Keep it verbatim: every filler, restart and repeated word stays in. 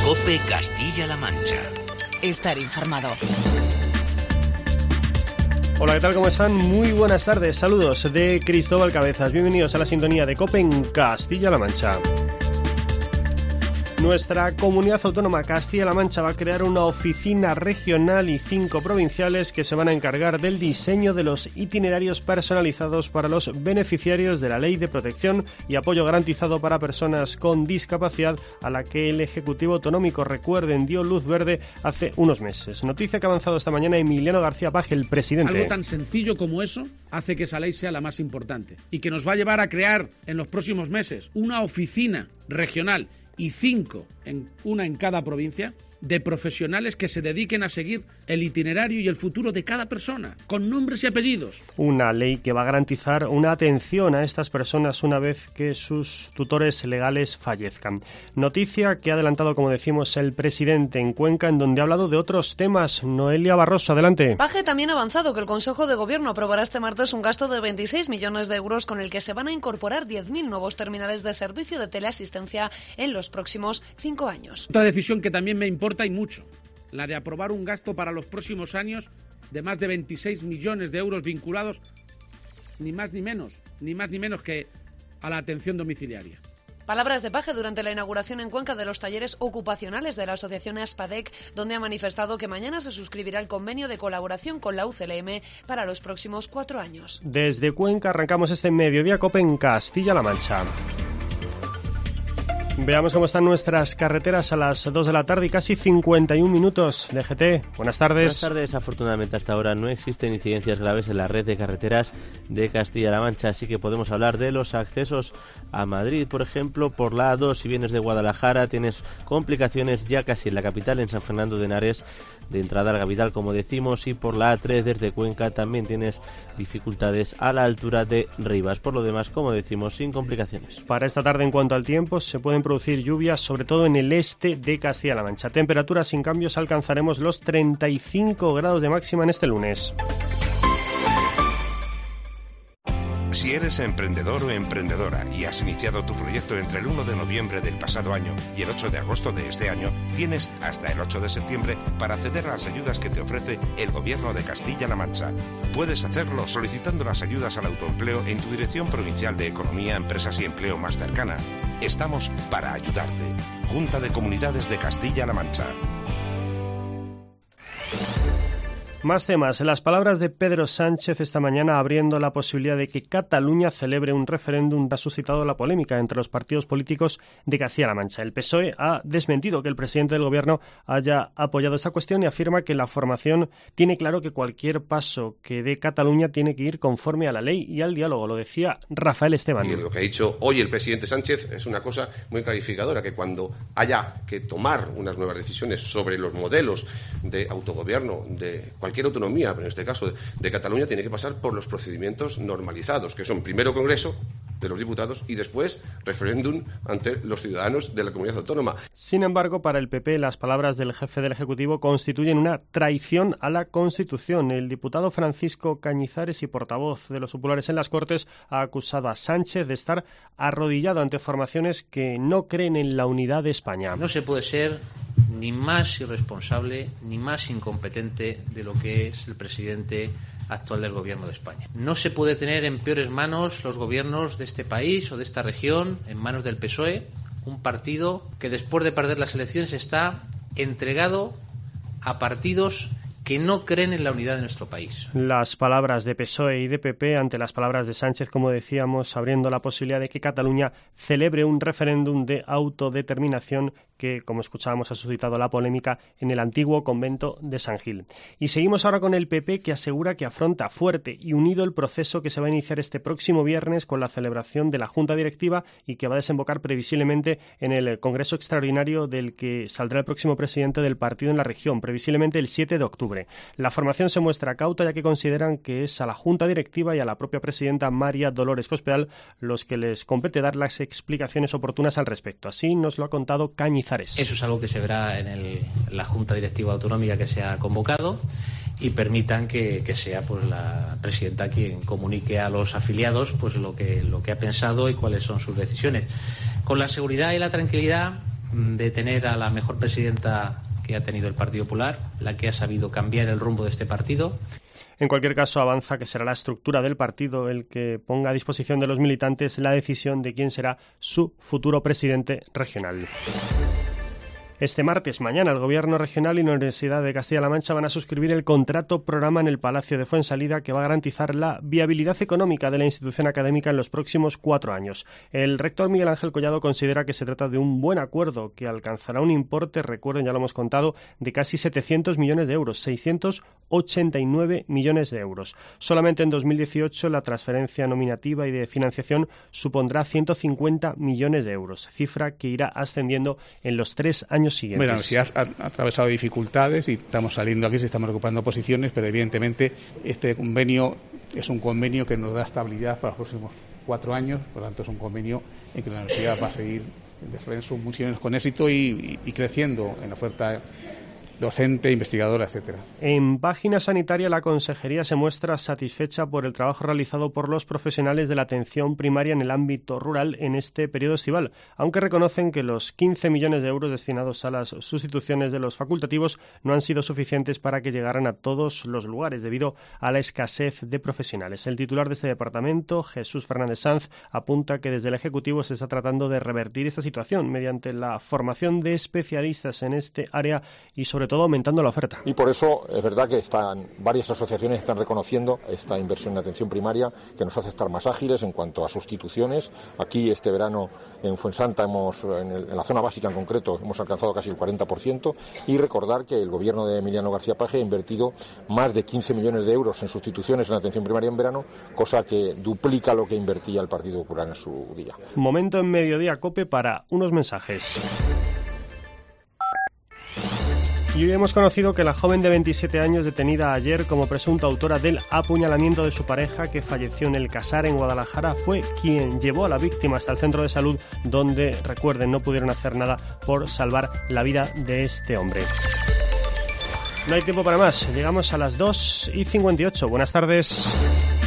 COPE Castilla-La Mancha. Estar informado. Hola, ¿qué tal? ¿Cómo están? Muy buenas tardes. Saludos de Cristóbal Cabezas. Bienvenidos a la sintonía de COPE en Castilla-La Mancha. Nuestra comunidad autónoma Castilla-La Mancha va a crear una oficina regional y cinco provinciales que se van a encargar del diseño de los itinerarios personalizados para los beneficiarios de la Ley de Protección y Apoyo Garantizado para Personas con Discapacidad, a la que el Ejecutivo Autonómico, recuerden, dio luz verde hace unos meses. Noticia que ha avanzado esta mañana Emiliano García Paje, el presidente. Algo tan sencillo como eso hace que esa ley sea la más importante y que nos va a llevar a crear en los próximos meses una oficina regional y cinco, en, una en cada provincia, de profesionales que se dediquen a seguir el itinerario y el futuro de cada persona, con nombres y apellidos. Una ley que va a garantizar una atención a estas personas una vez que sus tutores legales fallezcan. Noticia que ha adelantado, como decimos, el presidente en Cuenca, en donde ha hablado de otros temas. Noelia Barroso, adelante. Paje también ha avanzado que el Consejo de Gobierno aprobará este martes un gasto de veintiséis millones de euros con el que se van a incorporar diez mil nuevos terminales de servicio de teleasistencia en los próximos cinco años. Otra decisión que también me importa y mucho, la de aprobar un gasto para los próximos años de más de veintiséis millones de euros vinculados ni más ni menos, ni más ni menos que a la atención domiciliaria. Palabras de Paje durante la inauguración en Cuenca de los talleres ocupacionales de la asociación ASPADEC, donde ha manifestado que mañana se suscribirá el convenio de colaboración con la U C L M para los próximos cuatro años. Desde Cuenca arrancamos este mediodía COPE en Castilla-La Mancha. Veamos cómo están nuestras carreteras a las dos de la tarde y casi cincuenta y un minutos. D G T, buenas tardes. Buenas tardes. Afortunadamente hasta ahora no existen incidencias graves en la red de carreteras de Castilla-La Mancha, así que podemos hablar de los accesos a Madrid. Por ejemplo, por la A dos, si vienes de Guadalajara, tienes complicaciones ya casi en la capital, en San Fernando de Henares, de entrada a la capital, como decimos, y por la A tres desde Cuenca también tienes dificultades a la altura de Rivas. Por lo demás, como decimos, sin complicaciones. Para esta tarde, en cuanto al tiempo, se pueden producir lluvias, sobre todo en el este de Castilla-La Mancha. Temperaturas sin cambios, alcanzaremos los treinta y cinco grados de máxima en este lunes. Si eres emprendedor o emprendedora y has iniciado tu proyecto entre el uno de noviembre del pasado año y el ocho de agosto de este año, tienes hasta el ocho de septiembre para acceder a las ayudas que te ofrece el Gobierno de Castilla-La Mancha. Puedes hacerlo solicitando las ayudas al autoempleo en tu Dirección Provincial de Economía, Empresas y Empleo más cercana. Estamos para ayudarte. Junta de Comunidades de Castilla-La Mancha. Más temas. Las palabras de Pedro Sánchez esta mañana abriendo la posibilidad de que Cataluña celebre un referéndum ha suscitado la polémica entre los partidos políticos de Castilla-La Mancha. El P S O E ha desmentido que el presidente del Gobierno haya apoyado esta cuestión y afirma que la formación tiene claro que cualquier paso que dé Cataluña tiene que ir conforme a la ley y al diálogo. Lo decía Rafael Esteban. Y lo que ha dicho hoy el presidente Sánchez es una cosa muy clarificadora, que cuando haya que tomar unas nuevas decisiones sobre los modelos de autogobierno de cualquier autonomía, pero en este caso de, de Cataluña, tiene que pasar por los procedimientos normalizados, que son primero Congreso de los Diputados y después referéndum ante los ciudadanos de la comunidad autónoma. Sin embargo, para el P P, las palabras del jefe del Ejecutivo constituyen una traición a la Constitución. El diputado Francisco Cañizares y portavoz de los populares en las Cortes ha acusado a Sánchez de estar arrodillado ante formaciones que no creen en la unidad de España. No se puede ser ni más irresponsable ni más incompetente de lo que es el presidente actual del Gobierno de España. No se puede tener en peores manos los gobiernos de este país o de esta región, en manos del P S O E, un partido que después de perder las elecciones está entregado a partidos que no creen en la unidad de nuestro país. Las palabras de P S O E y de P P ante las palabras de Sánchez, como decíamos, abriendo la posibilidad de que Cataluña celebre un referéndum de autodeterminación que, como escuchábamos, ha suscitado la polémica en el antiguo convento de San Gil. Y seguimos ahora con el P P, que asegura que afronta fuerte y unido el proceso que se va a iniciar este próximo viernes con la celebración de la Junta Directiva y que va a desembocar previsiblemente en el Congreso Extraordinario del que saldrá el próximo presidente del partido en la región, previsiblemente el siete de octubre. La formación se muestra cauta, ya que consideran que es a la Junta Directiva y a la propia presidenta María Dolores Cospedal los que les compete dar las explicaciones oportunas al respecto. Así nos lo ha contado Cañizares. Eso es algo que se verá en, el, en la Junta Directiva Autonómica que se ha convocado y permitan que, que sea pues la presidenta quien comunique a los afiliados pues lo que, lo que ha pensado y cuáles son sus decisiones. Con la seguridad y la tranquilidad de tener a la mejor presidenta que ha tenido el Partido Popular, la que ha sabido cambiar el rumbo de este partido. En cualquier caso, avanza que será la estructura del partido el que ponga a disposición de los militantes la decisión de quién será su futuro presidente regional. Este martes, mañana, el Gobierno regional y la Universidad de Castilla-La Mancha van a suscribir el contrato programa en el Palacio de Fuensalida que va a garantizar la viabilidad económica de la institución académica en los próximos cuatro años. El rector Miguel Ángel Collado considera que se trata de un buen acuerdo que alcanzará un importe, recuerden, ya lo hemos contado, de casi setecientos millones de euros, seiscientos ochenta y nueve millones de euros. Solamente en dos mil dieciocho la transferencia nominativa y de financiación supondrá ciento cincuenta millones de euros, cifra que irá ascendiendo en los tres años siguientes. Bueno, la universidad ha, ha atravesado dificultades y estamos saliendo aquí, se estamos recuperando posiciones, pero evidentemente este convenio es un convenio que nos da estabilidad para los próximos cuatro años, por lo tanto es un convenio en que la universidad va a seguir desarrollando sus funciones con éxito y, y, y creciendo en la oferta docente, investigadora, etcétera. En página sanitaria, la Consejería se muestra satisfecha por el trabajo realizado por los profesionales de la atención primaria en el ámbito rural en este periodo estival, aunque reconocen que los quince millones de euros destinados a las sustituciones de los facultativos no han sido suficientes para que llegaran a todos los lugares debido a la escasez de profesionales. El titular de este departamento, Jesús Fernández Sanz, apunta que desde el Ejecutivo se está tratando de revertir esta situación mediante la formación de especialistas en este área y sobre todo aumentando la oferta. Y por eso es verdad que están varias asociaciones están reconociendo esta inversión en atención primaria que nos hace estar más ágiles en cuanto a sustituciones. Aquí este verano en Fuensanta hemos, en, el, en la zona básica en concreto, hemos alcanzado casi el cuarenta por ciento y recordar que el gobierno de Emiliano García Paje ha invertido más de quince millones de euros en sustituciones en atención primaria en verano, cosa que duplica lo que invertía el Partido Popular en su día. Momento en Mediodía Cope para unos mensajes. Y hoy hemos conocido que la joven de veintisiete años detenida ayer como presunta autora del apuñalamiento de su pareja que falleció en el Casar en Guadalajara fue quien llevó a la víctima hasta el centro de salud donde, recuerden, no pudieron hacer nada por salvar la vida de este hombre. No hay tiempo para más, llegamos a las dos y cincuenta y ocho. Buenas tardes.